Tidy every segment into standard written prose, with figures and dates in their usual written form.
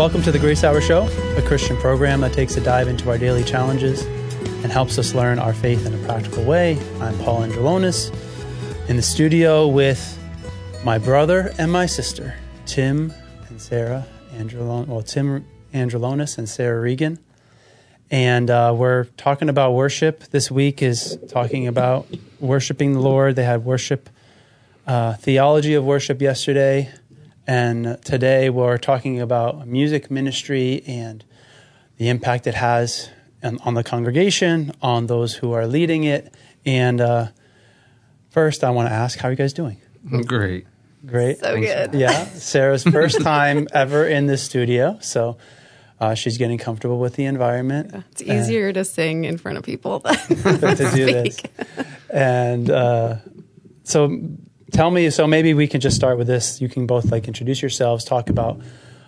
Welcome to the Grace Hour Show, a Christian program that takes a dive into our daily challenges and helps us learn our faith in a practical way. I'm Paul Angelonis, in the studio with my brother and my sister, Tim and Sarah Angelonis. Well, Tim Angelonis and Sarah Regan. And we're talking about worship. This week is talking about worshiping the Lord. They had worship, theology of worship yesterday. And today we're talking about music ministry and the impact it has on the congregation, on those who are leading it. And first, I want to ask, how are you guys doing? Great. Great. So good. Yeah. Sarah's first time ever in the studio, so she's getting comfortable with the environment. Yeah, it's easier to sing in front of people than to do this. And so tell me, so maybe we can just start with this. You can both introduce yourselves, talk about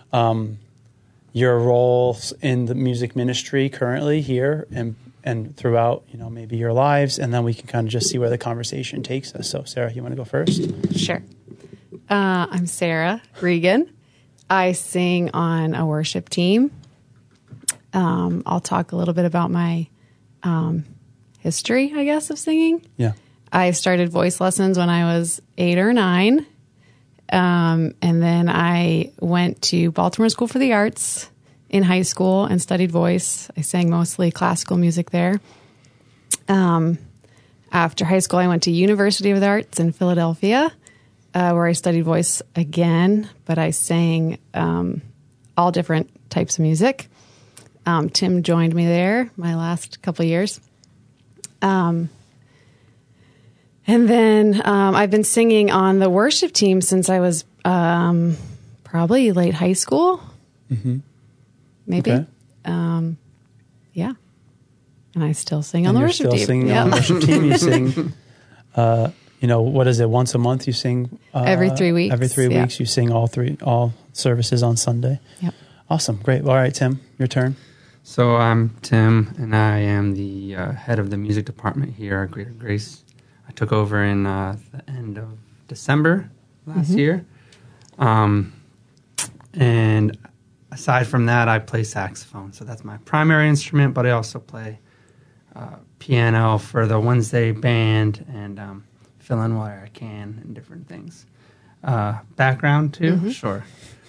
your roles in the music ministry currently here and throughout, maybe your lives, and then we can kind of just see where the conversation takes us. So Sarah, you want to go first? Sure. I'm Sarah Regan. I sing on a worship team. I'll talk a little bit about my history, I guess, of singing. Yeah. I started voice lessons when I was 8 or 9. And then I went to Baltimore School for the Arts in high school and studied voice. I sang mostly classical music there. After high school, I went to University of the Arts in Philadelphia, where I studied voice again, but I sang all different types of music. Tim joined me there my last couple of years. And then I've been singing on the worship team since I was probably late high school, maybe. Okay. Yeah. And I still sing on the worship team. You're still singing on the worship team. You sing, what is it, once a month you sing? Every 3 weeks. Every 3 weeks you sing all services on Sunday. Yep. Awesome. Great. All right, Tim, your turn. So I'm Tim, and I am the head of the music department here at Greater Grace. I took over in the end of December last year. And aside from that, I play saxophone. So that's my primary instrument, but I also play piano for the Wednesday band and fill in where I can and different things. Background, too? Sure.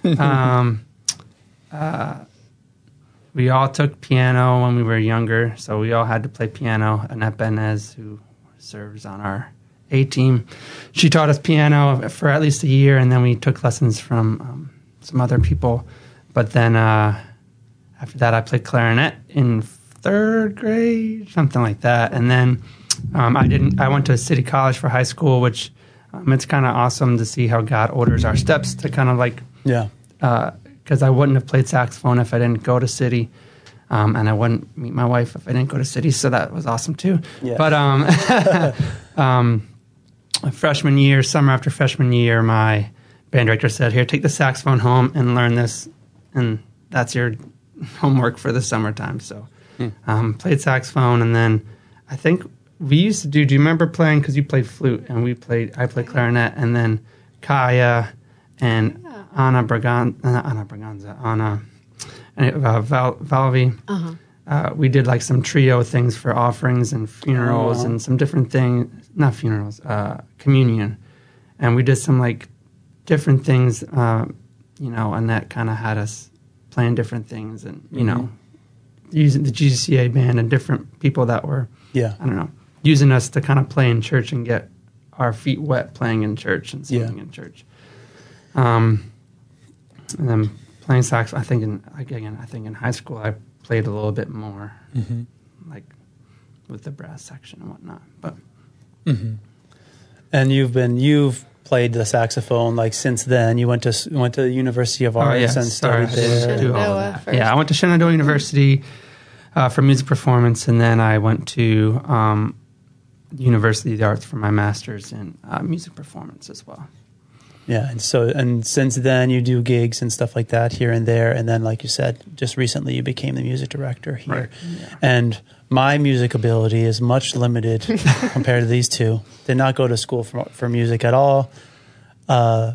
We all took piano when we were younger, so we all had to play piano. Annette Benez, who serves on our A team, she taught us piano for at least a year, and then we took lessons from some other people. But then after that, I played clarinet in 3rd grade, something like that. And then I went to City College for high school, which it's kind of awesome to see how God orders our steps to kind of because I wouldn't have played saxophone if I didn't go to City, and I wouldn't meet my wife if I didn't go to City, so that was awesome too. Yeah. But freshman year, summer after freshman year, my band director said, "Here, take the saxophone home and learn this, and that's your homework for the summertime." So played saxophone, and then I think we used to do you remember playing, because you played flute, and I played clarinet, and then Kaya and Anna Valvi. We did some trio things for offerings and funerals and some different things, not funerals, communion. And we did some different things, and that kind of had us playing different things and, using the GCA band and different people that were, using us to kind of play in church and get our feet wet playing in church and singing in church. And then playing sax, I think in high school I played a little bit more, with the brass section and whatnot. But and you've played the saxophone since then. You went to the University of Arts and studied there. I went to Shenandoah University for music performance, and then I went to University of the Arts for my master's in music performance as well. Yeah, and since then you do gigs and stuff like that here and there, and then like you said, just recently you became the music director here. Right. Yeah. And my music ability is much limited compared to these two. Did not go to school for music at all.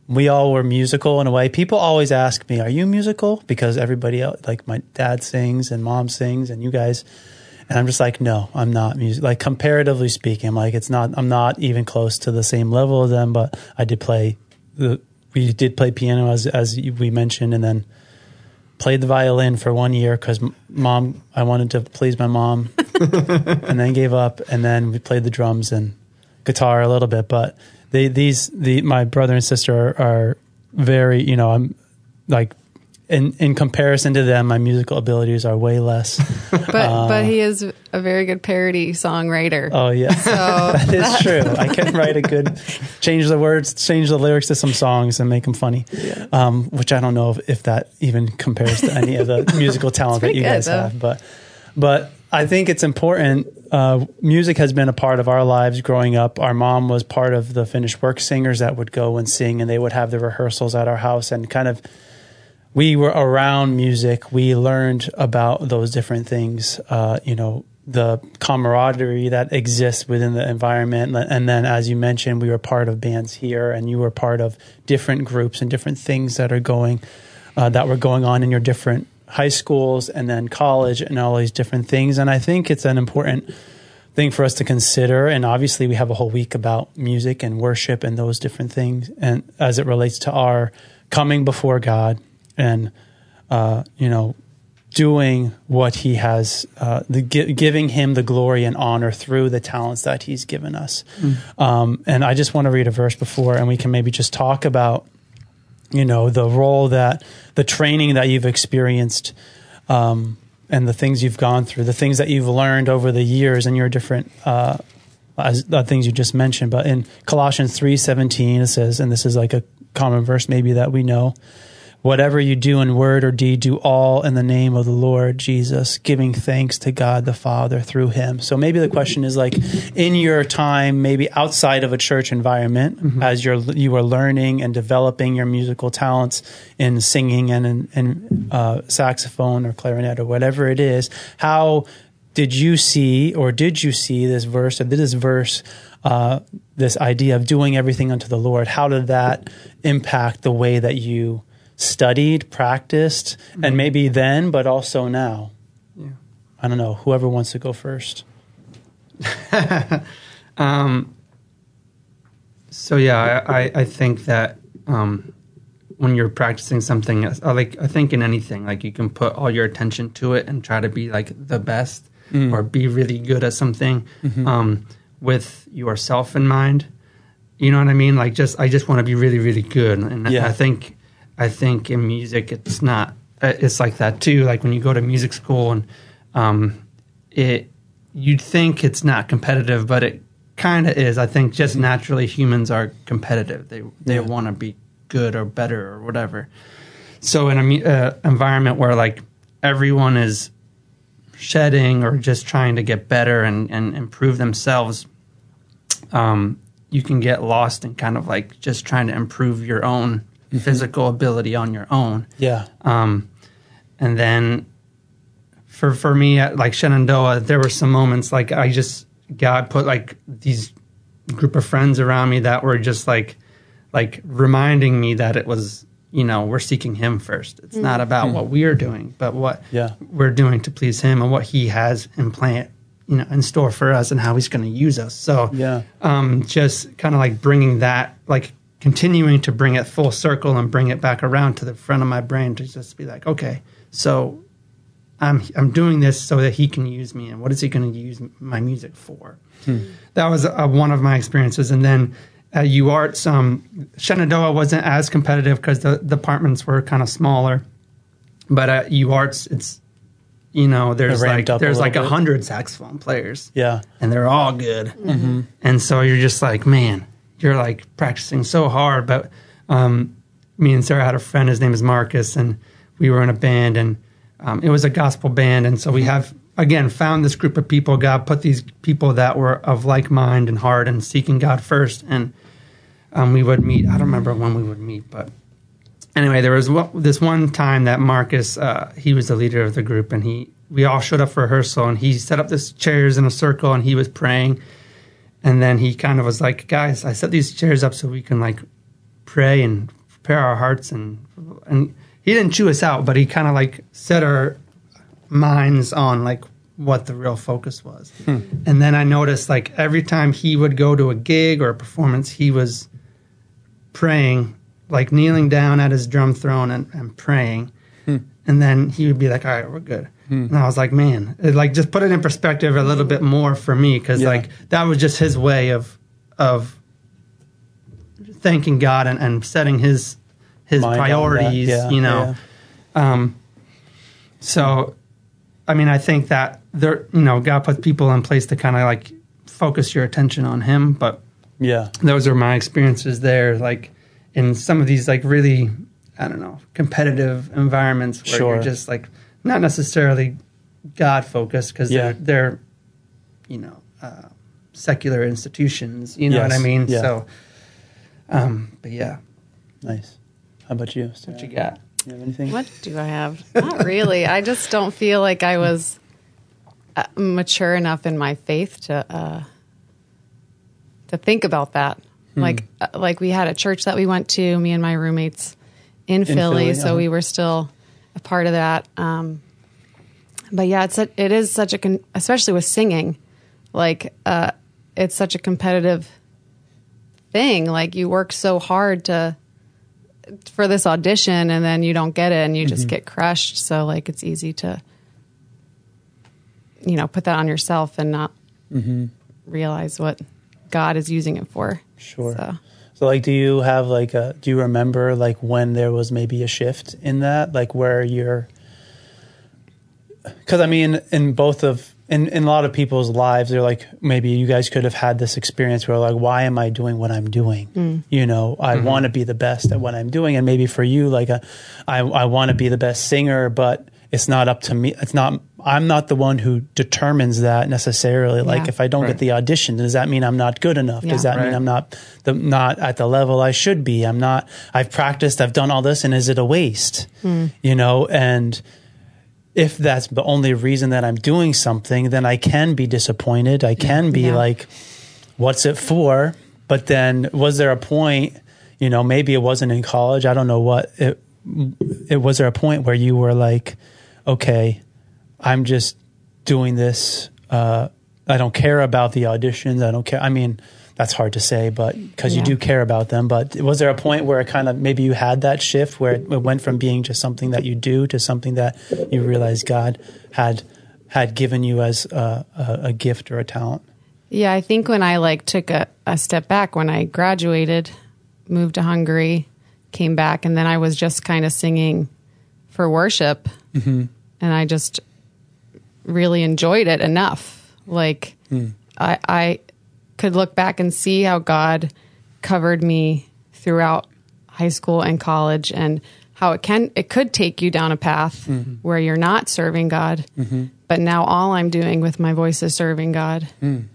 we all were musical in a way. People always ask me, are you musical? Because everybody else, like my dad sings and mom sings and you guys, and I'm just like, no, I'm not music. Like comparatively speaking, I'm like, I'm not even close to the same level as them, but we did play piano as we mentioned, and then played the violin for 1 year because I wanted to please my mom and then gave up. And then we played the drums and guitar a little bit, but my brother and sister are very, I'm like, in comparison to them, my musical abilities are way less. But he is a very good parody songwriter. Oh yeah, so that is true. I can write change the words, change the lyrics to some songs and make them funny. Yeah. Which I don't know if that even compares to any of the musical talent that you guys have. But I think it's important. Music has been a part of our lives growing up. Our mom was part of the finished work singers that would go and sing, and they would have the rehearsals at our house, and kind of we were around music. We learned about those different things, the camaraderie that exists within the environment. And then, as you mentioned, we were part of bands here, and you were part of different groups and different things that were going on in your different high schools and then college and all these different things. And I think it's an important thing for us to consider. And obviously we have a whole week about music and worship and those different things. And as it relates to our coming before God and, doing what he has, giving him the glory and honor through the talents that he's given us. And I just want to read a verse before, and we can maybe just talk about, the role the training that you've experienced, and the things you've gone through, the things that you've learned over the years and your different, the things you just mentioned. But in Colossians 3:17, it says, and this is like a common verse maybe that we know, whatever you do in word or deed, do all in the name of the Lord Jesus, giving thanks to God the Father through him. So maybe the question is like, in your time, maybe outside of a church environment, as you were learning and developing your musical talents in singing and in saxophone or clarinet or whatever it is, how did you see this verse, this idea of doing everything unto the Lord? How did that impact the way that you studied, practiced, and maybe then, but also now? Yeah. I don't know. Whoever wants to go first. So yeah, I think that when you're practicing something, I think in anything, like you can put all your attention to it and try to be like the best or be really good at something with yourself in mind. You know what I mean? Like I just want to be really, really good. And yeah. I think in music, it's like that too. Like when you go to music school and you'd think it's not competitive, but it kind of is. I think just naturally humans are competitive. They want to be good or better or whatever. So in an environment where like everyone is shedding or just trying to get better and improve themselves, you can get lost in kind of like just trying to improve your own physical ability on your own. Yeah. And then for me at like Shenandoah, there were some moments like God put like these group of friends around me that were just like reminding me that it was, we're seeking him first. It's not about what we are doing, but what we're doing to please him and what he has in store for us and how he's going to use us. So just kind of like bringing that, like continuing to bring it full circle and bring it back around to the front of my brain to just be like, okay, so I'm doing this so that he can use me, and what is he going to use my music for? That was one of my experiences. And then at UArts, Shenandoah wasn't as competitive because the departments were kind of smaller. But at UArts, it's there's like 100 saxophone players. Yeah, and they're all good. And so you're just like, man, you're like practicing so hard. But me and Sarah had a friend, his name is Marcus, and we were in a band, and it was a gospel band. And so we have, again, found this group of people. God put these people that were of like mind and heart and seeking God first. And we would meet. I don't remember when we would meet, but anyway, there was this one time that Marcus, he was the leader of the group, and we all showed up for rehearsal, and he set up these chairs in a circle, and he was praying. And then he kind of was like, guys, I set these chairs up so we can like pray and prepare our hearts, and he didn't chew us out, but he kind of like set our minds on like what the real focus was. And then I noticed like every time he would go to a gig or a performance, he was praying, like kneeling down at his drum throne and praying. And then he would be like, all right, we're good. And I was like, man, it like just put it in perspective a little bit more for me, because like that was just his way of thanking God and setting his Mind priorities, you know. So, I mean, I think that there, you know, God puts people in place to kind of like focus your attention on him. But those are my experiences there, like in some of these like really, I don't know, competitive environments where you're just like not necessarily God focused, because they're you know, secular institutions, you know what I mean? So, but yeah. Nice. How about you, Sarah? What you got? You have anything? What do I have? Not really. I just don't feel like I was mature enough in my faith to think about that. Like we had a church that we went to, me and my roommates in Philly, so we were still a part of that. But yeah, it is such a especially with singing, like it's such a competitive thing. Like you work so hard for this audition, and then you don't get it, and you just get crushed. So like it's easy to, you know, put that on yourself and not realize what God is using it for. Sure. So like, do you have like do you remember like when there was maybe a shift in that, like where you're, because I mean, in a lot of people's lives, they're like, maybe you guys could have had this experience where like, why am I doing what I'm doing? You know, I want to be the best at what I'm doing. And maybe for you, like I want to be the best singer, but it's not up to me. I'm not the one who determines that necessarily. Like if I don't get the audition, does that mean I'm not good enough? Does that mean I'm not at the level I should be? I've practiced, I've done all this, and is it a waste? You know, and if that's the only reason that I'm doing something, then I can be disappointed. I can be like, what's it for? But then was there a point, you know, maybe it wasn't in college. I don't know what it was. There a point where you were like, okay, I'm just doing this. I don't care about the auditions. I don't care. I mean, that's hard to say, but because you do care about them. But was there a point where it kind of, maybe you had that shift where it went from being just something that you do to something that you realized God had given you as a gift or a talent? Yeah, I think when I like took a step back, when I graduated, moved to Hungary, came back, and then I was just kind of singing for worship, and I just really enjoyed it enough. Like I could look back and see how God covered me throughout high school and college, and how it could take you down a path where you're not serving God, but now all I'm doing with my voice is serving God.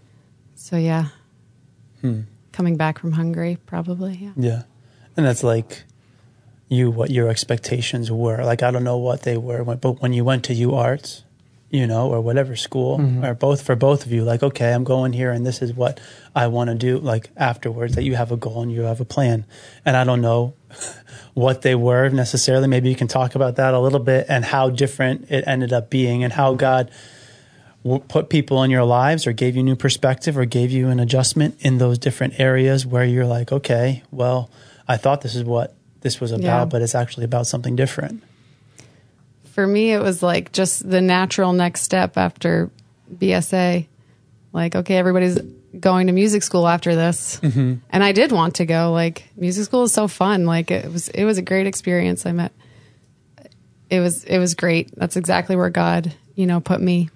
So coming back from Hungary, probably. Yeah. And that's like what your expectations were. Like, I don't know what they were, but when you went to UArts, you know, or whatever school, or for both of you, like, okay, I'm going here and this is what I want to do, like afterwards, that you have a goal and you have a plan. And I don't know what they were necessarily. Maybe you can talk about that a little bit, and how different it ended up being, and how God put people in your lives, or gave you new perspective, or gave you an adjustment in those different areas where you're like, okay, well, I thought this is what this was about, but it's actually about something different. For me, it was like just the natural next step after BSA. Like, okay, everybody's going to music school after this. And I did want to go. Like, music school is so fun. Like, it was a great experience. It was great. That's exactly where God, you know, put me.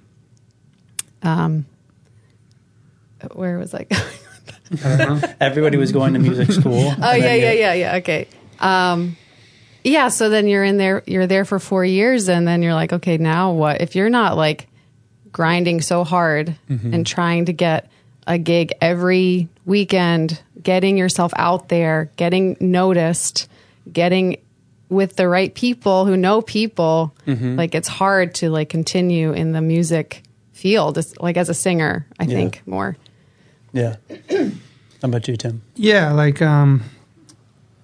Where was I going? Everybody was going to music school. Oh, yeah. Okay. So then you're there for 4 years, and then you're like, okay, now what? If you're not like grinding so hard and trying to get a gig every weekend, getting yourself out there, getting noticed, getting with the right people who know people, like it's hard to like continue in the music field, like as a singer, I think more. Yeah. How about you, Tim? Yeah, like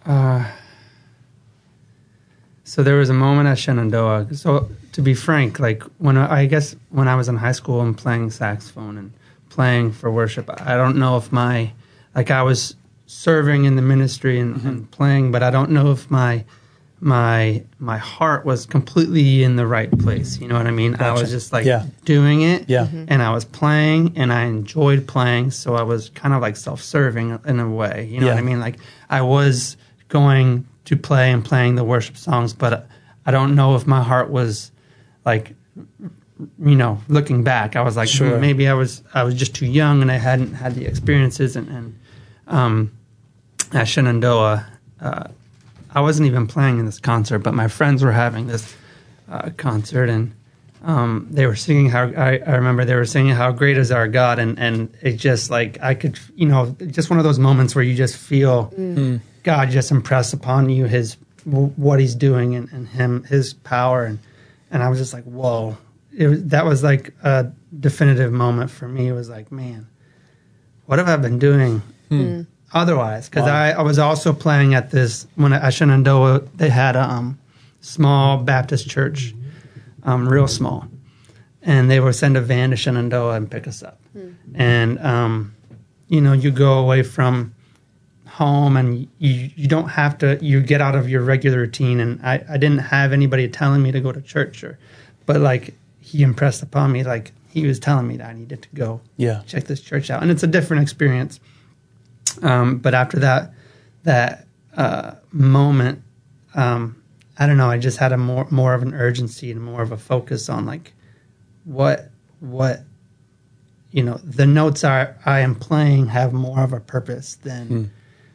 So there was a moment at Shenandoah. So to be frank, like when I was in high school and playing saxophone and playing for worship, I don't know if I was serving in the ministry and playing, but I don't know if my heart was completely in the right place. You know what I mean? Gotcha. I was just doing it, and I was playing, and I enjoyed playing. So I was kind of like self-serving in a way. You know what I mean? Like I was going to play and playing the worship songs, but I don't know if my heart was like, you know, looking back, I was like, sure. Maybe I was just too young and I hadn't had the experiences. And at Shenandoah, I wasn't even playing in this concert, but my friends were having this concert, and they were singing I remember they were singing "How Great Is Our God," and it just like I could, you know, just one of those moments where you just feel God just impress upon you what He's doing and His power, and I was just like, whoa. That was like a definitive moment for me. It was like, man, what have I been doing otherwise? Because I was also playing at at Shenandoah, they had a small Baptist church, real small. And they would send a van to Shenandoah and pick us up. And, you know, you go away from home and you don't have to, you get out of your regular routine. And I didn't have anybody telling me to go to church but like, He impressed upon me, like He was telling me that I needed to go check this church out. And it's a different experience. But after that moment, I don't know, I just had a more of an urgency and more of a focus on like what you know, the notes I am playing have more of a purpose than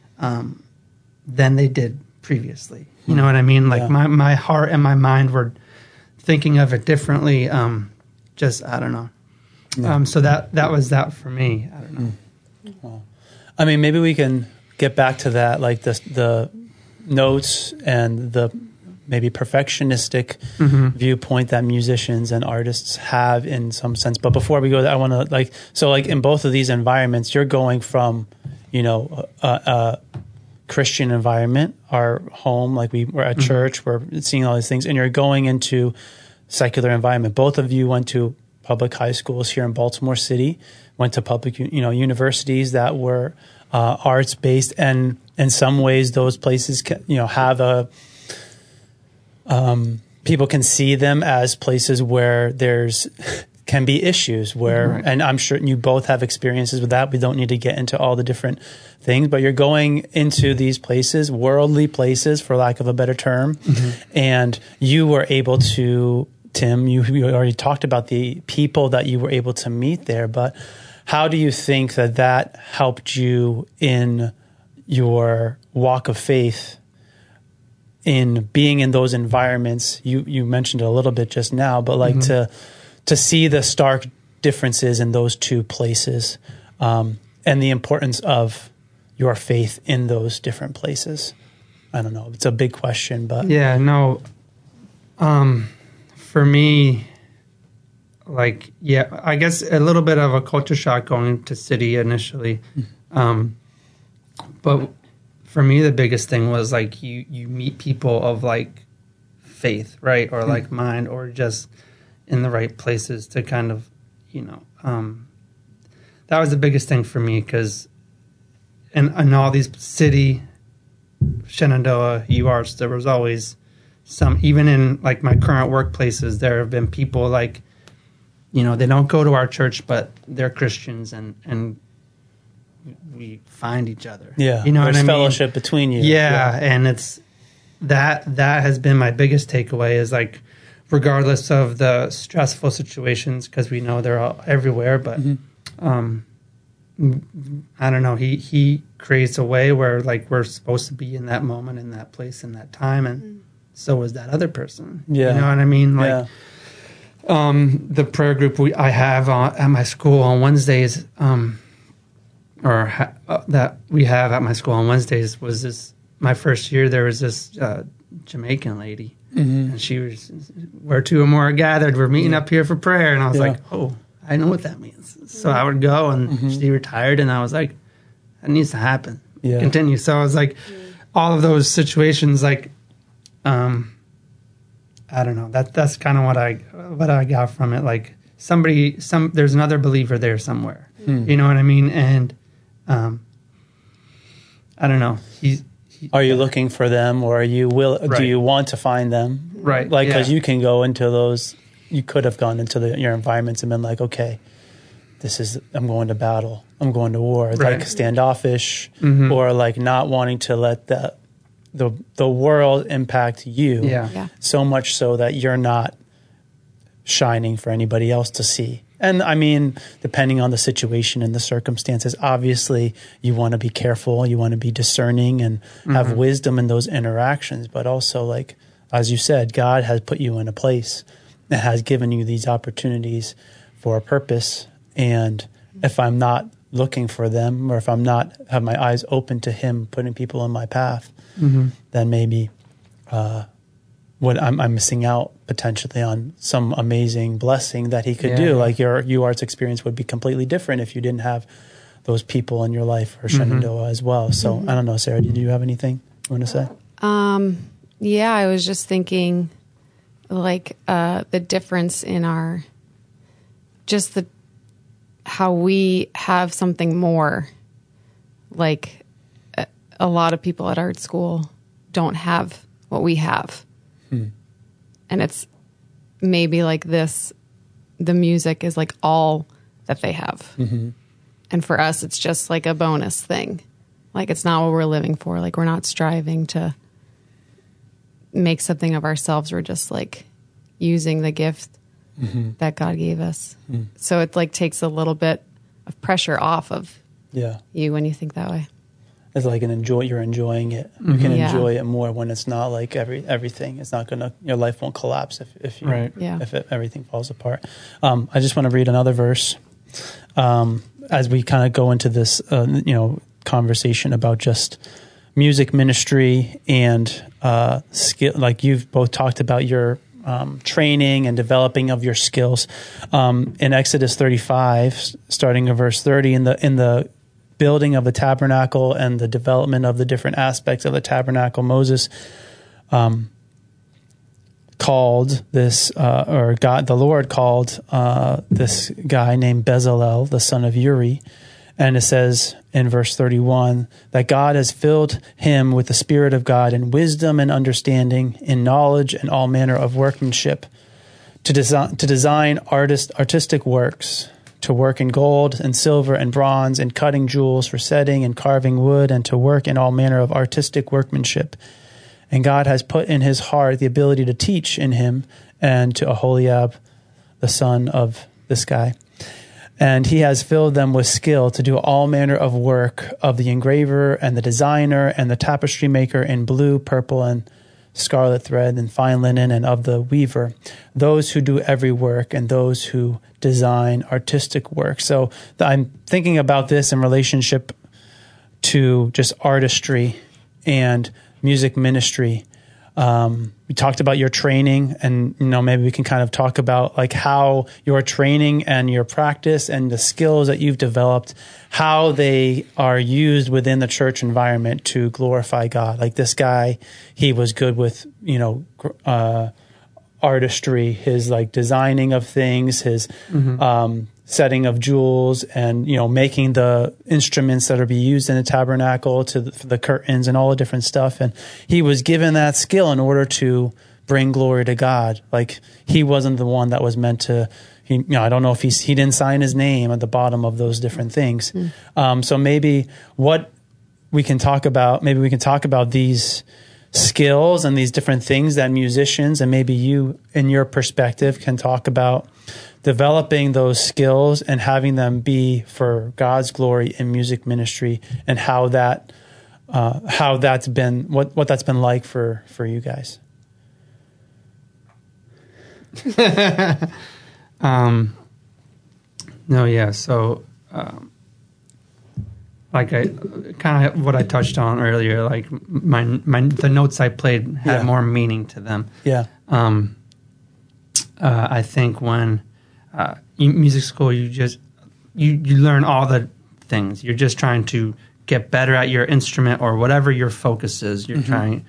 they did previously. You know what I mean? Like my heart and my mind were thinking of it differently. Just, I don't know. So that was that for me. I don't know. Well, I mean, maybe we can get back to that, like the notes and the maybe perfectionistic viewpoint that musicians and artists have in some sense. But before we go there, I want to like in both of these environments, you're going from, you know, a Christian environment, our home, like we're at church, we're seeing all these things, and you're going into secular environment. Both of you went to public high schools here in Baltimore City, went to public, you know, universities that were arts based, and in some ways those places can, you know, have people can see them as places where there's can be issues where, and I'm sure you both have experiences with that. We don't need to get into all the different things, but you're going into these places, worldly places, for lack of a better term, and you were able to, Tim, you already talked about the people that you were able to meet there, but how do you think that helped you in your walk of faith in being in those environments? You mentioned it a little bit just now, but like to see the stark differences in those two places, and the importance of your faith in those different places. I don't know. It's a big question, but yeah, no. For me, like, yeah, I guess a little bit of a culture shock going to city initially. But for me, the biggest thing was like you meet people of like faith, right? Or like mind, or just in the right places to kind of, you know, that was the biggest thing for me, because in all these city, Shenandoah, UArts, there was always some, even in like my current workplaces, there have been people like, you know, they don't go to our church, but they're Christians, and we find each other. Yeah, you know what I mean? There's fellowship between you. Yeah, and it's that has been my biggest takeaway, is like, regardless of the stressful situations, because we know they're all everywhere, but I don't know, he creates a way where like we're supposed to be in that moment, in that place, in that time, and so is that other person. Yeah. You know what I mean? Like, the prayer group I have at my school on Wednesdays, that we have at my school on Wednesdays, was this, my first year, there was this Jamaican lady, and she was, where two or more are gathered, we're meeting up here for prayer, and I was like, oh, I know what that means. So I would go, and she retired, and I was like, that needs to happen. Continue. So I was like, all of those situations, like, I don't know. That's kind of what I got from it. Like there's another believer there somewhere. You know what I mean? And I don't know. Are you looking for them, or are you Right. do you want to find them? Right. Like, because yeah. you can go into those. You could have gone into your environments and been like, okay, I'm going to battle. I'm going to war. Right. Like standoffish, or like not wanting to let the world impact you. Yeah. So much so that you're not shining for anybody else to see. And I mean, depending on the situation and the circumstances, obviously you want to be careful, you want to be discerning and have wisdom in those interactions. But also, like, as you said, God has put you in a place and has given you these opportunities for a purpose. And if I'm not looking for them, or if I'm not have my eyes open to Him putting people in my path, then maybe I'm missing out potentially on some amazing blessing that He could do. Yeah. Like your UArts experience would be completely different if you didn't have those people in your life, or Shenandoah as well. So I don't know, Sarah, did you have anything you want to say? Yeah, I was just thinking, like, the difference in how we have something more. Like, a lot of people at art school don't have what we have. And it's maybe like this, the music is like all that they have. And for us, it's just like a bonus thing. Like, it's not what we're living for. Like, we're not striving to make something of ourselves. We're just like using the gift that God gave us. So it like takes a little bit of pressure off of you when you think that way. It's like you're enjoying it. You can enjoy it more when it's not like everything. It's not your life won't collapse if everything falls apart. I just want to read another verse as we kind of go into this, conversation about just music ministry and skill. Like, you've both talked about your training and developing of your skills. In Exodus 35, starting in verse 30, in the building of the tabernacle and the development of the different aspects of the tabernacle, Moses called this, the Lord called this guy named Bezalel, the son of Uri. And it says in verse 31 that God has filled him with the Spirit of God in wisdom and understanding, in knowledge and all manner of workmanship, to design artistic works, to work in gold and silver and bronze, and cutting jewels, for setting and carving wood, and to work in all manner of artistic workmanship. And God has put in his heart the ability to teach in him, and to Aholiab, the son of this guy. And he has filled them with skill to do all manner of work of the engraver and the designer and the tapestry maker in blue, purple, and scarlet thread and fine linen, and of the weaver, those who do every work, and those who design artistic work. So I'm thinking about this in relationship to just artistry and music ministry. We talked about your training, and maybe we can kind of talk about like how your training and your practice and the skills that you've developed, how they are used within the church environment to glorify God. Like this guy, he was good with artistry, his like designing of things, his setting of jewels, and making the instruments that are be used in the tabernacle, to the curtains and all the different stuff. And he was given that skill in order to bring glory to God. Like, he wasn't the one that was meant to. I don't know if he didn't sign his name at the bottom of those different things. So maybe we can talk about these skills and these different things that musicians, and maybe you, in your perspective, can talk about developing those skills and having them be for God's glory in music ministry, and how that's been what that's been like for you guys. So like I kind of what I touched on earlier, like the notes I played had more meaning to them. I think when music school, you learn all the things. You're just trying to get better at your instrument or whatever your focus is. You're trying.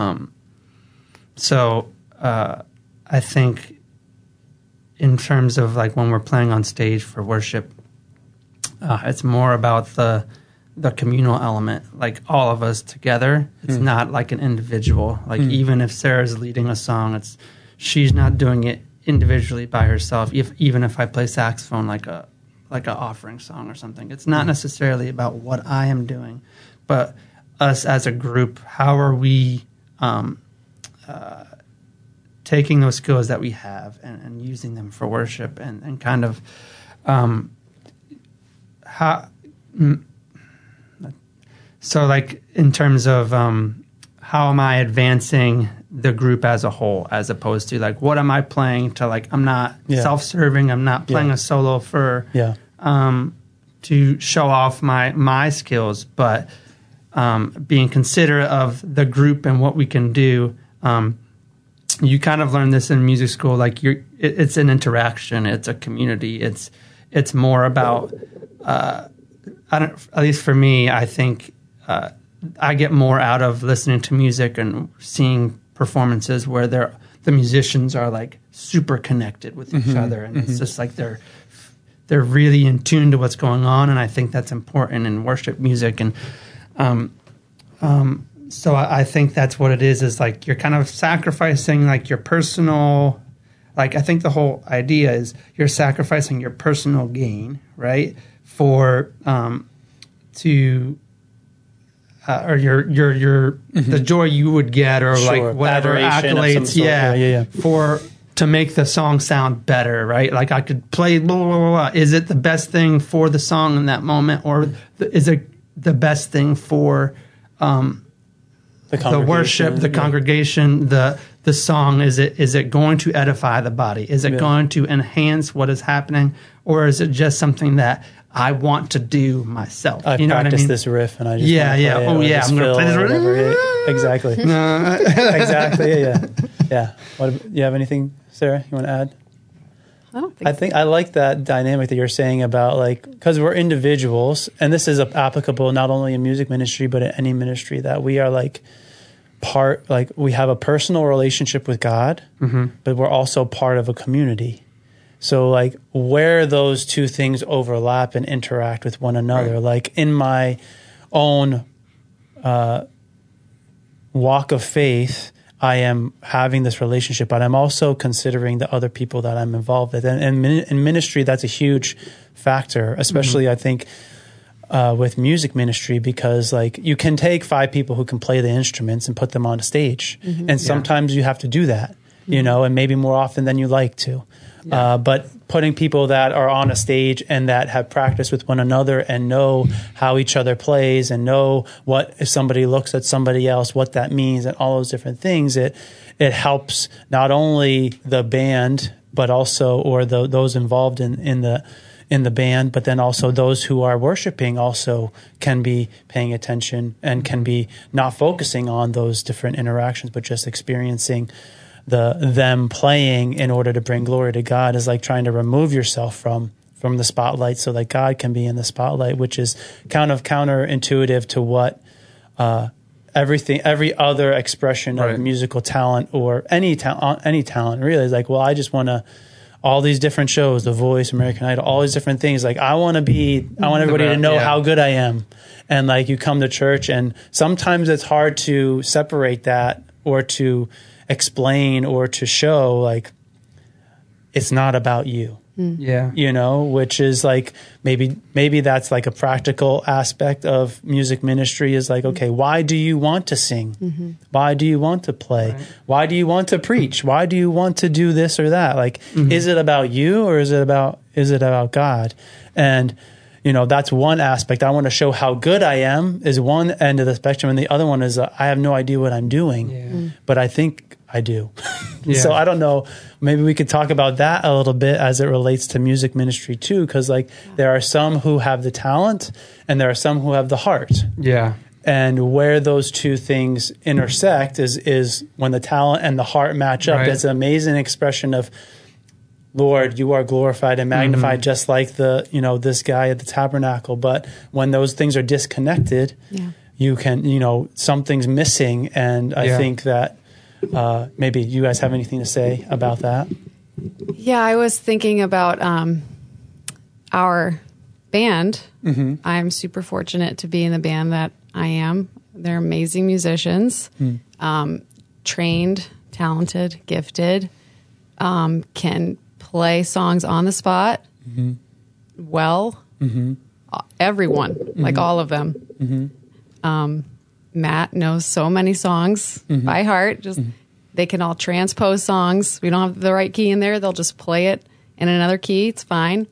So I think in terms of like when we're playing on stage for worship, it's more about the communal element, like all of us together. It's not like an individual. Like even if Sarah's leading a song, she's not doing it individually by herself. Even if I play saxophone, like an offering song or something, it's not necessarily about what I am doing, but us as a group. How are we taking those skills that we have and using them for worship and kind of how. So, like, in terms of how am I advancing the group as a whole, as opposed to, like, what am I playing to, like, I'm not self-serving, I'm not playing a solo for to show off my skills, but being considerate of the group and what we can do. You kind of learn this in music school, like, it's an interaction, it's a community, it's more about, at least for me, I think, I get more out of listening to music and seeing performances where the musicians are like super connected with each other, and it's just like they're really in tune to what's going on, and I think that's important in worship music. And so I think that's what it is like you're kind of sacrificing like your personal, like I think the whole idea is you're sacrificing your personal gain, right, for to or your the joy you would get, or like whatever accolades, for to make the song sound better, right? Like I could play blah, blah, blah, blah. Is it the best thing for the song in that moment, or is it the best thing for the worship, the congregation, the song? Is it going to edify the body? Is it going to enhance what is happening, or is it just something that I want to do myself? I practiced this riff, and I just I'm going to play this riff. Exactly. Exactly. Yeah. Do you have anything, Sarah, you want to add? I don't think. I think I like that dynamic that you're saying about, like, because we're individuals, and this is applicable not only in music ministry but in any ministry, that we are like we have a personal relationship with God, but we're also part of a community. So, like, where those two things overlap and interact with one another, like in my own walk of faith, I am having this relationship, but I'm also considering the other people that I'm involved with. And in ministry, that's a huge factor, especially I think with music ministry, because like you can take 5 people who can play the instruments and put them on a stage. And sometimes you have to do that, you know, and maybe more often than you like to. But putting people that are on a stage and that have practiced with one another and know how each other plays and know what, if somebody looks at somebody else, what that means and all those different things, it helps not only the band, but also, or those involved in the band, but then also those who are worshiping also can be paying attention and can be not focusing on those different interactions, but just experiencing them playing in order to bring glory to God. Is like trying to remove yourself from the spotlight so that God can be in the spotlight, which is kind of counterintuitive to what every other expression of musical talent or any talent really is like. Well, I just want to, all these different shows, The Voice, American Idol, all these different things. Like I want everybody to know how good I am. And like you come to church, and sometimes it's hard to separate that or to explain or to show like it's not about you. You know, which is like maybe that's like a practical aspect of music ministry, is like, okay, why do you want to sing? Why do you want to play? Why do you want to preach? Why do you want to do this or that? Like, is it about you, or is it about God? And you know, that's one aspect. I want to show how good I am is one end of the spectrum, and the other one is I have no idea what I'm doing, but I think I do. So I don't know. Maybe we could talk about that a little bit as it relates to music ministry too, because like there are some who have the talent and there are some who have the heart. And where those two things intersect is when the talent and the heart match up. It's an amazing expression of Lord, you are glorified and magnified, just like this guy at the tabernacle. But when those things are disconnected, you can, something's missing. And I think that maybe you guys have anything to say about that? Yeah, I was thinking about our band. I'm super fortunate to be in the band that I am. They're amazing musicians, trained, talented, gifted, can play songs on the spot well. Everyone, like all of them. Matt knows so many songs by heart. They can all transpose songs. We don't have the right key in there. They'll just play it in another key. It's fine.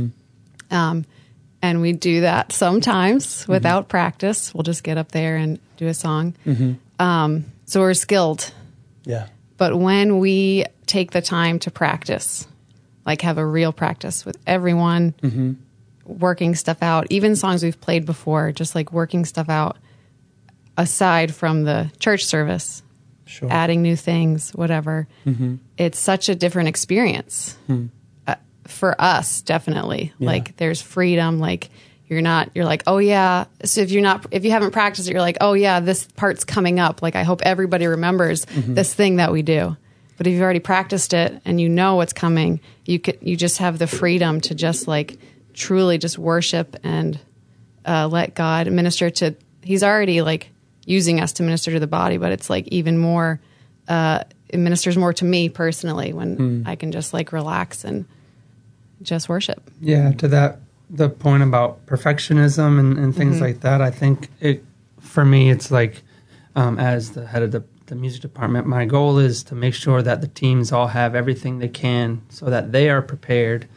And we do that sometimes without practice. We'll just get up there and do a song. So we're skilled. Yeah. But when we take the time to practice, like have a real practice with everyone, working stuff out, even songs we've played before, just like working stuff out aside from the church service, adding new things, whatever. It's such a different experience for us, definitely. Yeah. Like there's freedom, like you're like, oh yeah. So if you haven't practiced it, you're like, oh yeah, this part's coming up. Like I hope everybody remembers this thing that we do. But if you've already practiced it and you know what's coming, you just have the freedom to just like truly just worship and let God minister to. He's already like using us to minister to the body, but it's like even more. It ministers more to me personally when I can just like relax and just worship. Yeah, to the point about perfectionism and things like that. I think for me, it's like as the head of the music department, my goal is to make sure that the teams all have everything they can so that they are prepared,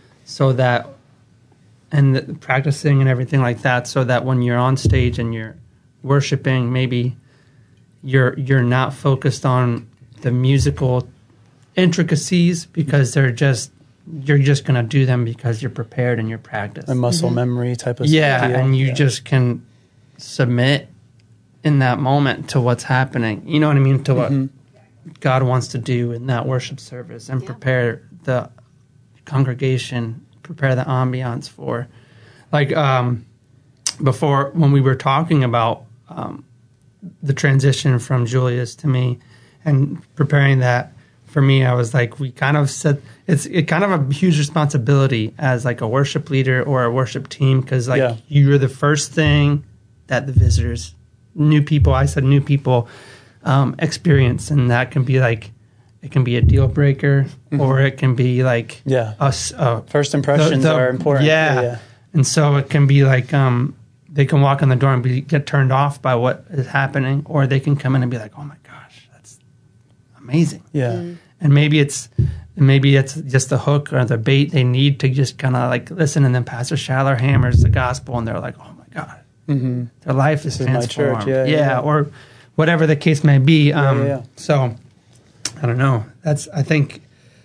and practicing and everything like that, so that when you're on stage and you're worshiping, maybe you're not focused on the musical intricacies because you're just going to do them because you're prepared and you're practiced. A muscle memory type of deal. And you just can submit in that moment to what's happening. You know what I mean? To what God wants to do in that worship service and prepare the congregation, prepare the ambiance for. Like before, when we were talking about the transition from Julius to me and preparing that for me, I was like, we kind of said it's kind of a huge responsibility as like a worship leader or a worship team, because like you're the first thing that the visitors, new people experience, and that can be like, it can be a deal breaker or it can be like first impressions are important. And so it can be like they can walk in the door and get turned off by what is happening, or they can come in and be like, oh my gosh, that's amazing. And maybe it's just the hook or the bait they need to just kind of like listen, and then Pastor Schaller hammers the gospel and they're like, oh my God, their life is transformed. Or whatever the case may be. So I don't know. I think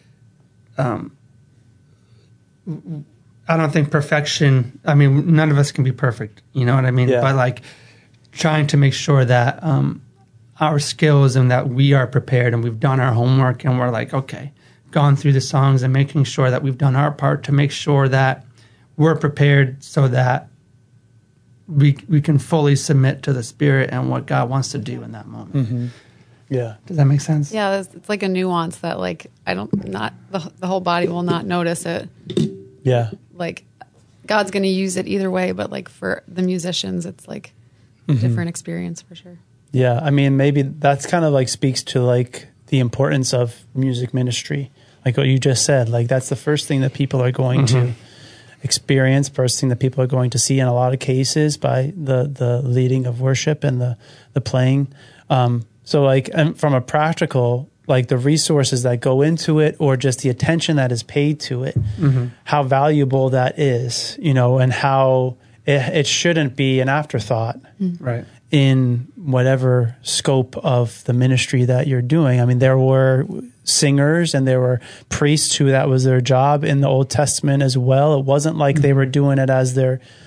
I don't think perfection, I mean, none of us can be perfect, you know what I mean? But like trying to make sure that our skills and that we are prepared and we've done our homework and we're like, okay, gone through the songs and making sure that we've done our part to make sure that we're prepared so that we can fully submit to the Spirit and what God wants to do in that moment. Yeah. Does that make sense? Yeah, it's like a nuance that like the whole body will not notice it. Yeah. Like God's going to use it either way, but like for the musicians, it's like a different experience for sure. Yeah, I mean, maybe that's kind of like speaks to like the importance of music ministry. Like what you just said, like that's the first thing that people are going to experience, first thing that people are going to see in a lot of cases by the leading of worship and the playing. So like from a practical, like the resources that go into it or just the attention that is paid to it, how valuable that is, and how it shouldn't be an afterthought. Right. In whatever scope of the ministry that you're doing. I mean, there were singers and there were priests who that was their job in the Old Testament as well. It wasn't like they were doing it as their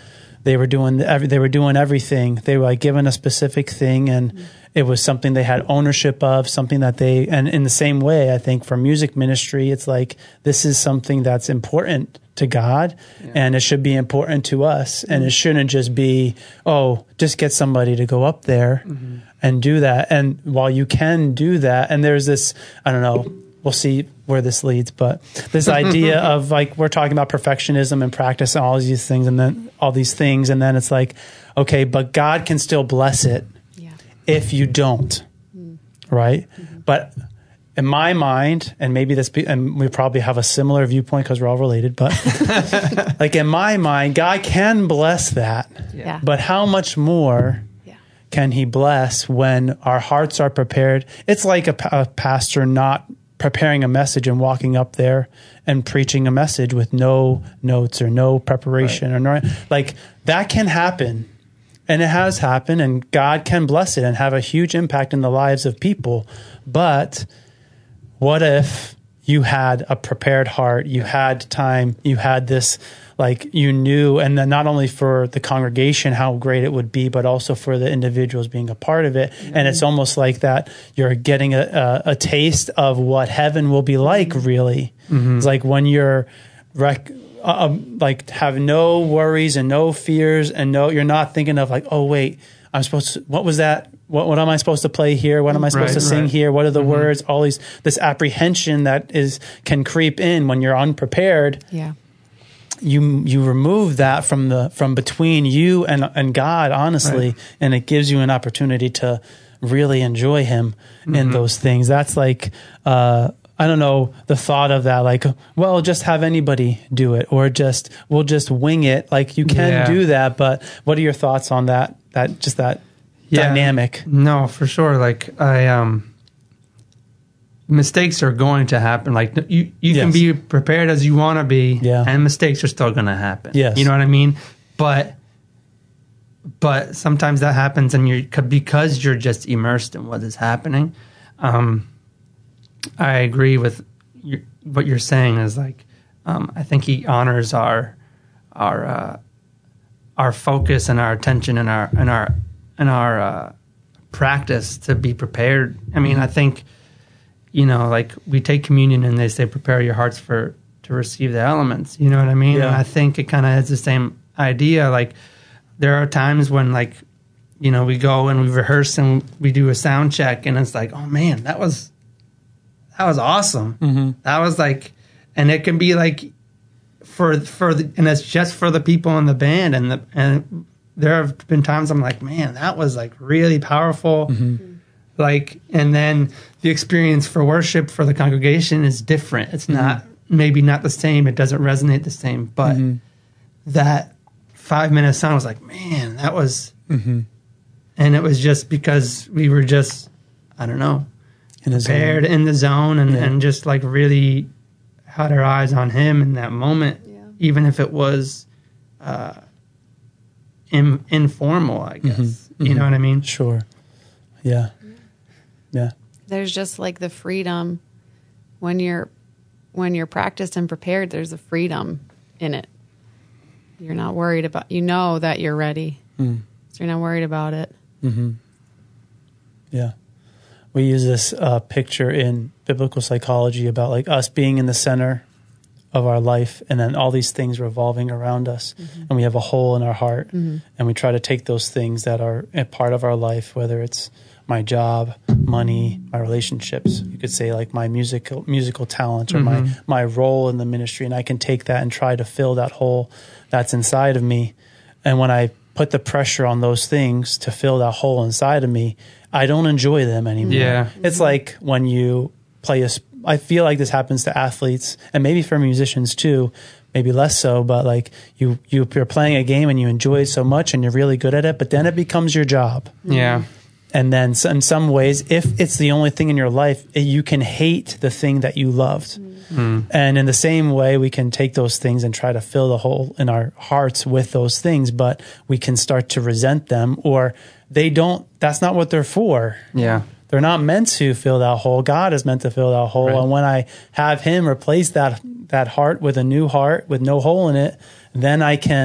they were doing everything. They were like given a specific thing, and it was something they had ownership of, something that and in the same way, I think for music ministry, it's like, this is something that's important to God, and it should be important to us. And it shouldn't just be, just get somebody to go up there and do that. And while you can do that, and there's this, I don't know, we'll see where this leads, but this idea of like, we're talking about perfectionism and practice and all these things, and then all these things. And then it's like, okay, but God can still bless it if you don't, right? But in my mind, and maybe and we probably have a similar viewpoint because we're all related, but like in my mind, God can bless that. Yeah. But how much more can he bless when our hearts are prepared? It's like a pastor not preparing a message and walking up there and preaching a message with no notes or no preparation or no, like that can happen. And it has happened, and God can bless it and have a huge impact in the lives of people. But what if you had a prepared heart, you had time, you had this, like you knew, and then not only for the congregation how great it would be, but also for the individuals being a part of it. And it's almost like that you're getting a taste of what heaven will be like, really. It's like when you're like have no worries and no fears, and you're not thinking of like, oh wait, I'm supposed to, what was that? What am I supposed to play here? What am I supposed to sing here? What are the words? All this apprehension that can creep in when you're unprepared. Yeah. You remove that from between you and God, honestly, and it gives you an opportunity to really enjoy him in those things. That's like, I don't know, the thought of that, like, well, just have anybody do it, or we'll just wing it. Like you can do that, but what are your thoughts on that dynamic? No, for sure. Like mistakes are going to happen. Like you can be prepared as you want to be, and mistakes are still going to happen. Yes. You know what I mean? But sometimes that happens, and because you're just immersed in what is happening. I agree with what you're saying. Is like, I think he honors our focus and our attention and our practice to be prepared. I mean, I think, like we take communion and they say, prepare your hearts to receive the elements. You know what I mean? Yeah. And I think it kind of has the same idea. Like there are times when like, we go and we rehearse and we do a sound check, and it's like, oh man, that was awesome. That was like, and it can be like and it's just for the people in the band, and there have been times I'm like, man, that was like really powerful. Like, and then the experience for worship for the congregation is different. It's maybe not the same. It doesn't resonate the same, but that 5-minute song was like, man, that was, and it was just because we were just, I don't know, prepared in the zone and just like really had our eyes on him in that moment, even if it was informal, I guess. You know what I mean? Sure. Yeah. There's just like the freedom when you're practiced and prepared. There's a freedom in it. You're not worried about. That you're ready, so you're not worried about it. Yeah. We use this picture in biblical psychology about like us being in the center of our life, and then all these things revolving around us, and we have a hole in our heart, and we try to take those things that are a part of our life, whether it's my job, money, my relationships, you could say like my musical talent or my role in the ministry, and I can take that and try to fill that hole that's inside of me. And when I put the pressure on those things to fill that hole inside of me, I don't enjoy them anymore. Yeah. It's like when you play I feel like this happens to athletes, and maybe for musicians too, maybe less so, but like you're playing a game and you enjoy it so much and you're really good at it, but then it becomes your job. Yeah. And then in some ways, if it's the only thing in your life, you can hate the thing that you loved. And in the same way, we can take those things and try to fill the hole in our hearts with those things, but we can start to resent them, or that's not what they're for. Yeah. They're not meant to fill that hole. God is meant to fill that hole. Right. And when I have him replace that heart with a new heart with no hole in it, then I can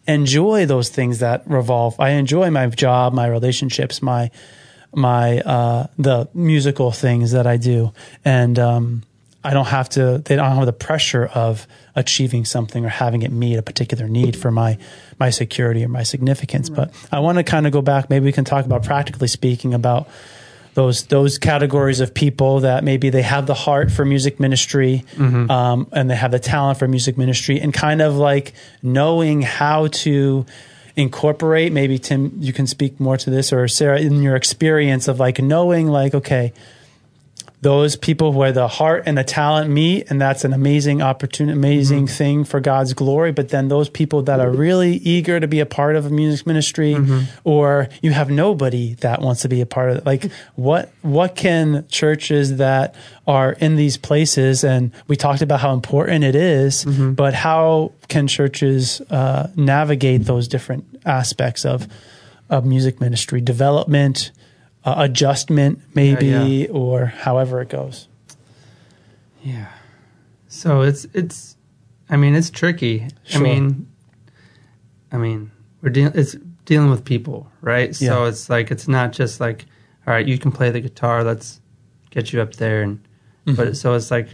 enjoy those things that revolve. I enjoy my job, my relationships, my the musical things that I do. And they don't have the pressure of achieving something or having it meet a particular need for my security or my significance. Right. But I want to kind of go back. Maybe we can talk about, practically speaking, about those categories of people that maybe they have the heart for music ministry, and they have the talent for music ministry, and kind of like knowing how to incorporate. Maybe Tim, you can speak more to this, or Sarah, in your experience of like knowing, like, okay, those people where the heart and the talent meet, and that's an amazing opportunity, amazing thing for God's glory. But then those people that are really eager to be a part of a music ministry, or you have nobody that wants to be a part of it. Like, what can churches that are in these places, and we talked about how important it is, but how can churches navigate those different aspects of music ministry development, adjustment, maybe, or however it goes? Yeah. So it's tricky. Sure. I mean, it's dealing with people, right? So it's like, it's not just like, all right, you can play the guitar, let's get you up there, and but so it's like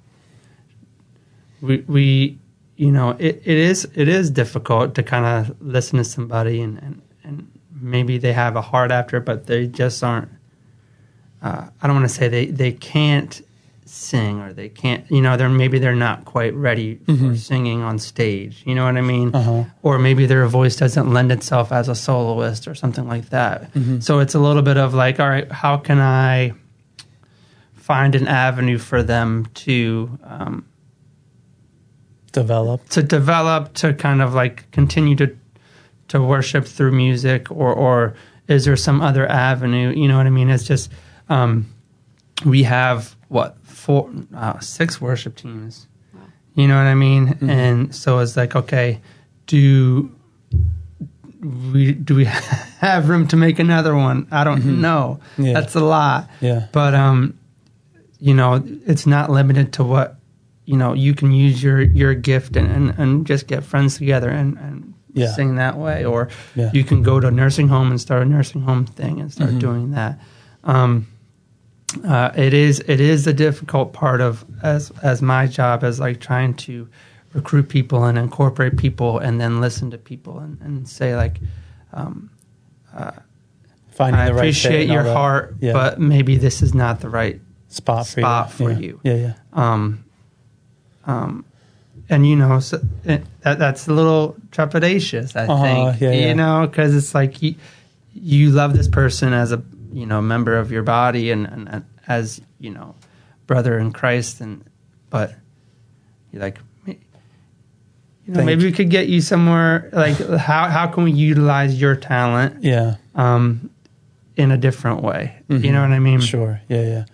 we it is difficult to kind of listen to somebody and maybe they have a heart after it, but they just aren't. I don't want to say they can't sing, or they can't. They're not quite ready for singing on stage. You know what I mean? Or maybe their voice doesn't lend itself as a soloist or something like that. So it's a little bit of like, all right, how can I find an avenue for them to develop, to kind of like continue to worship through music, or is there some other avenue? You know what I mean? It's just, we have 6 worship teams. Wow. You know what I mean? And so it's like, okay, do we have room to make another one? I don't know. Yeah. That's a lot. Yeah. But, it's not limited to what, you can use your gift and just get friends together and sing that way, or you can go to a nursing home and start a nursing home thing and start doing that. It is a difficult part of as my job as like trying to recruit people and incorporate people and then listen to people and say like, I appreciate your heart, but maybe this is not the right spot for you. And so that's a little trepidatious, I think, because it's like you love this person as a member of your body and as brother in Christ, but you're like, maybe we could get you somewhere. Like, how can we utilize your talent? In a different way. You know what I mean? Sure. Yeah.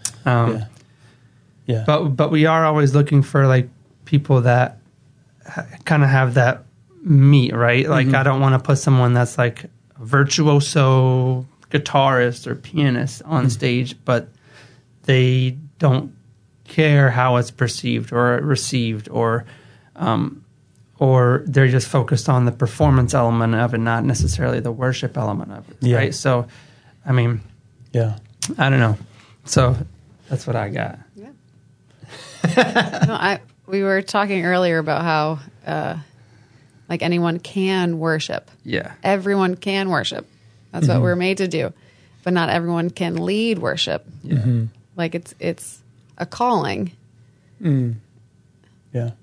But we are always looking for like people that kind of have that meat, right? Like, I don't want to put someone that's like a virtuoso guitarist or pianist on stage, but they don't care how it's perceived or received, or they're just focused on the performance element of it, not necessarily the worship element of it, right? So, I mean, I don't know. So that's what I got. We were talking earlier about how, like, anyone can worship. Yeah. Everyone can worship. That's what we're made to do. But not everyone can lead worship. Yeah. Like, it's a calling. Yeah.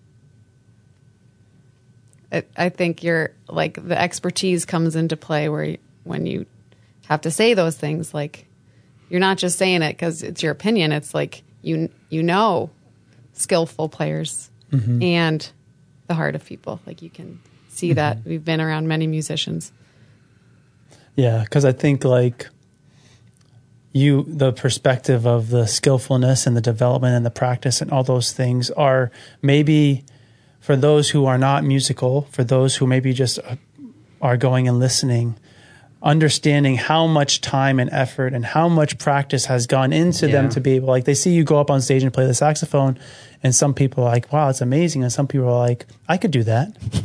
I think you're, like, the expertise comes into play when you have to say those things. Like, you're not just saying it because it's your opinion. It's like, skillful players and the heart of people. Like, you can see that. We've been around many musicians. Yeah, because I think like the perspective of the skillfulness and the development and the practice and all those things are maybe for those who are not musical, for those who maybe just are going and listening, understanding how much time and effort and how much practice has gone into them to be able, like, they see you go up on stage and play the saxophone, and some people are like, wow, it's amazing. And some people are like, I could do that.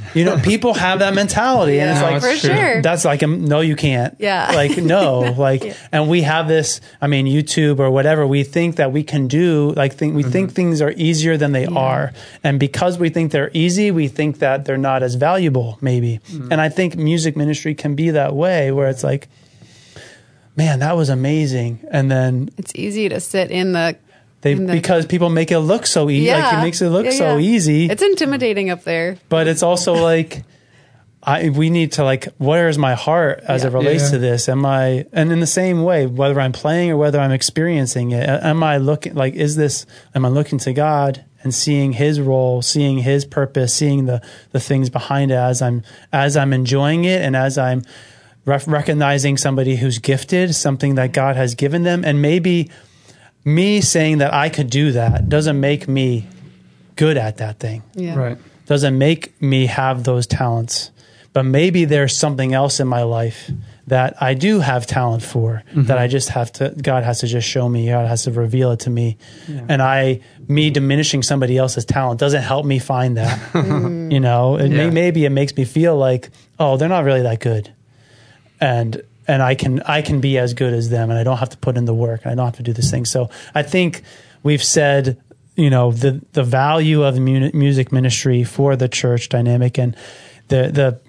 You know, people have that mentality, and it's Yeah, like, for sure. that's like, no, you can't. Yeah. Like, no, like, Yeah. and we have this, I mean, YouTube or whatever, we think that we can do, like, we think things are easier than they are. And because we think they're easy, we think that they're not as valuable, maybe. And I think music ministry can be that way, where it's like, man, that was amazing. And then It's easy to sit in the because people make it look so easy. Like, it makes it look so easy. It's intimidating up there. But it's also like, we need to, like, where's my heart as it relates to this? And in the same way, whether I'm playing or whether I'm experiencing it, am I looking, like, am I looking to God and seeing his role, seeing his purpose, seeing the things behind it as I'm enjoying it, and as I'm recognizing somebody who's gifted, something that God has given them. And maybe me saying that I could do that doesn't make me good at that thing. Yeah. Right. Doesn't make me have those talents. But maybe there's something else in my life that I do have talent for, that I just God has to just show me, God has to reveal it to me. Yeah. And me diminishing somebody else's talent doesn't help me find that. You know, maybe it makes me feel like, oh, they're not really that good. And I can be as good as them, and I don't have to put in the work, and I don't have to do this thing. So I think we've said, you know, the value of the music ministry for the church dynamic, and the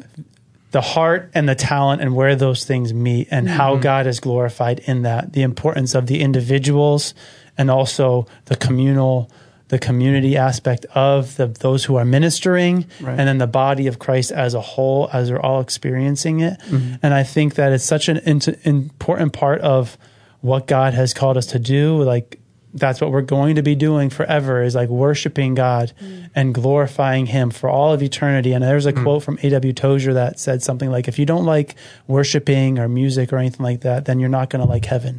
heart and the talent, and where those things meet, and how God is glorified in that, the importance of the individuals, and also the community aspect of those who are ministering, and then the body of Christ as a whole, as they're all experiencing it. And I think that it's such an important part of what God has called us to do. Like, that's what we're going to be doing forever, is like worshiping God and glorifying him for all of eternity. And there's a quote from A.W. Tozer that said something like, if you don't like worshiping or music or anything like that, then you're not going to like heaven.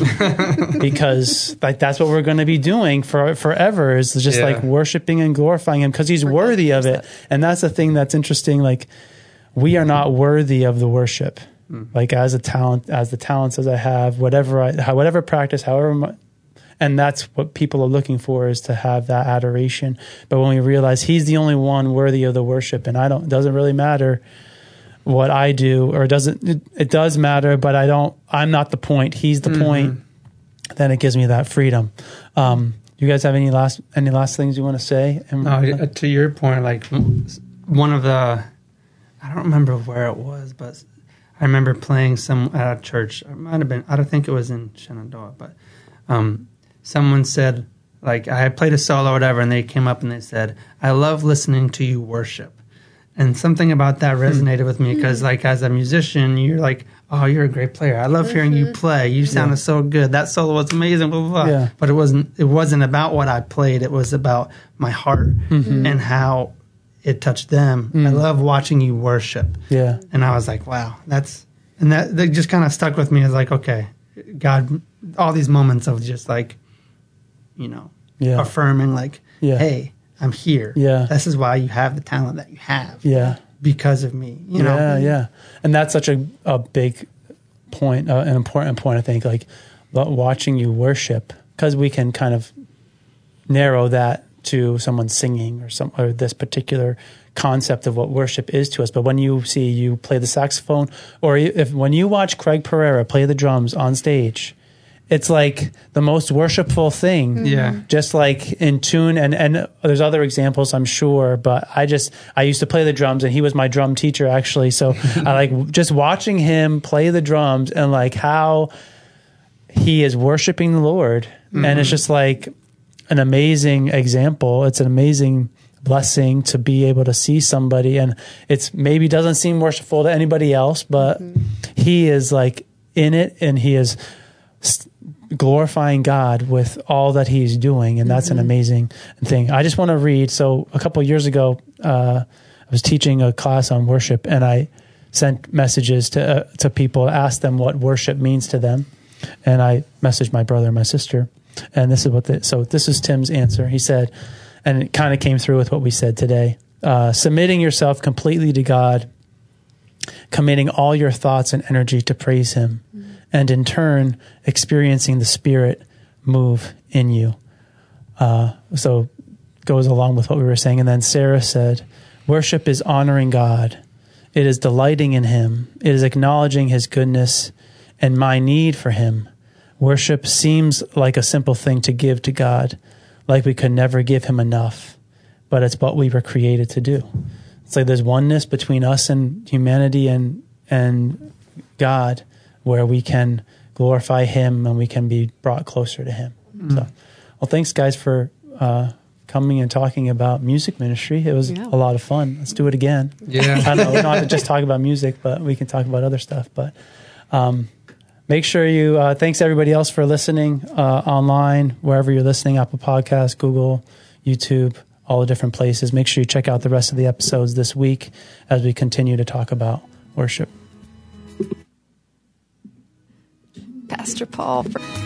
Because like, that's what we're going to be doing forever, is just like worshiping and glorifying him, because he's worthy of it. And that's the thing that's interesting. Like, we are not worthy of the worship. Like, as the talents as I have, whatever practice, however and that's what people are looking for, is to have that adoration. But when we realize he's the only one worthy of the worship, and it doesn't really matter what I do, or it does matter, but I'm not the point. He's the point. Then it gives me that freedom. You guys have any last things you want to say? No, to your point, like, one of the, I don't remember where it was, but I remember playing at a church. It might have been, I don't think it was in Shenandoah, but someone said, like, I had played a solo or whatever, and they came up and they said, I love listening to you worship. And something about that resonated with me, because, like, as a musician, you're like, oh, you're a great player. I love hearing you play. You sounded so good. That solo was amazing, blah, blah, blah. Yeah. But it wasn't about what I played. It was about my heart and how it touched them. I love watching you worship. Yeah. And I was like, wow, that just kind of stuck with me as like, okay, God, all these moments of just like, you know, affirming, like, hey, I'm here. Yeah. This is why you have the talent that you have. Yeah. Because of me, you know? Yeah, yeah. And that's such a big point, an important point, I think, like, watching you worship, because we can kind of narrow that to someone singing or this particular concept of what worship is to us. But when you play the saxophone, or when you watch Craig Pereira play the drums on stage, it's like the most worshipful thing. Yeah. Just like in tune. And there's other examples, I'm sure, but I used to play the drums, and he was my drum teacher, actually. So I like just watching him play the drums, and like how he is worshiping the Lord. And it's just like an amazing example. It's an amazing blessing to be able to see somebody, and it's maybe doesn't seem worshipful to anybody else, but he is like in it, and he is glorifying God with all that he's doing, and that's an amazing thing. I just want to read. So a couple of years ago, I was teaching a class on worship, and I sent messages to people, asked them what worship means to them, and I messaged my brother and my sister, and this is Tim's answer. He said, and it kind of came through with what we said today, submitting yourself completely to God, committing all your thoughts and energy to praise him, and in turn, experiencing the Spirit move in you. So goes along with what we were saying. And then Sarah said, Worship is honoring God. It is delighting in Him. It is acknowledging His goodness and my need for Him. Worship seems like a simple thing to give to God, like we could never give Him enough, but it's what we were created to do. It's like there's oneness between us and humanity and God, where we can glorify Him and we can be brought closer to Him. So, well, thanks guys for coming and talking about music ministry. It was a lot of fun. Let's do it again. Yeah. I know we don't have to just talk about music, but we can talk about other stuff. But make sure you, thanks everybody else for listening online, wherever you're listening, Apple Podcasts, Google, YouTube, all the different places. Make sure you check out the rest of the episodes this week as we continue to talk about worship. Pastor Paul.